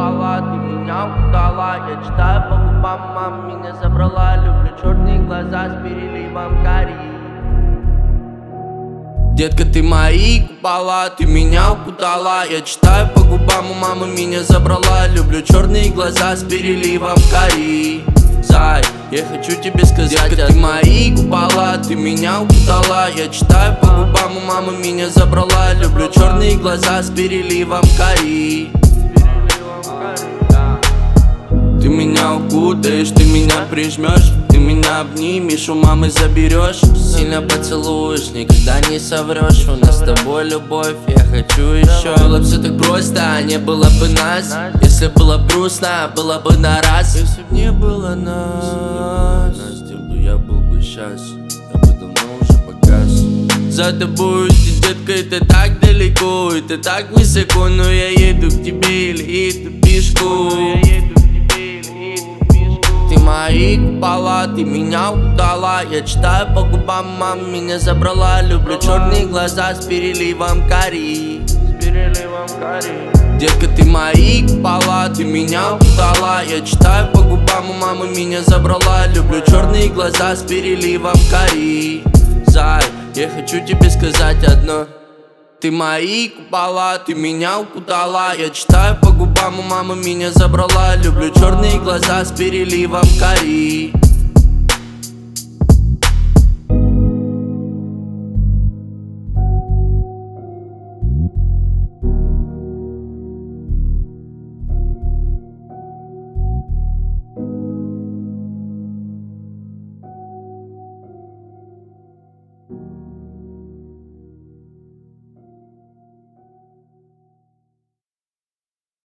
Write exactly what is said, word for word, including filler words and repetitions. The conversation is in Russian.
купола, ты меня укутала. Я читаю по губам, мама меня забрала. Люблю черные глаза с переливом карий. Детка, ты мои купола, ты меня укутала. Я читаю по губам, у мамы меня забрала. Люблю черные глаза с переливом карий. Зай, я хочу тебе сказать, детка, ты мои купола, ты меня укутала. Я читаю по губам, у мамы меня забрала. Люблю черные глаза с переливом карий. Ты меня укутаешь, ты меня прижмешь, ты меня обнимешь, у мамы заберешь. Сильно поцелуешь, никогда не соврешь. У нас с тобой любовь, я хочу еще. Было все так просто, не было бы нас. Если было грустно, было бы на раз. Если б не было нас, где бы я был бы сейчас, я бы давно уже погас. За тобой идти, детка, и ты так далеко, и ты так высоко. Но я еду к тебе или иду пешку. Ты мои купола, ты меня укутала. Я читаю по губам, мама меня забрала. Люблю черные глаза с переливом карий. Детка, ты мои купола, ты меня укутала. Я читаю по губам, у мамы меня забрала. Люблю черные глаза с переливом карий. Зай, я хочу тебе сказать одно. Ты мои купола, ты меня укутала. Я читаю по губам, у мамы меня забрала. Люблю черные глаза с переливом карий.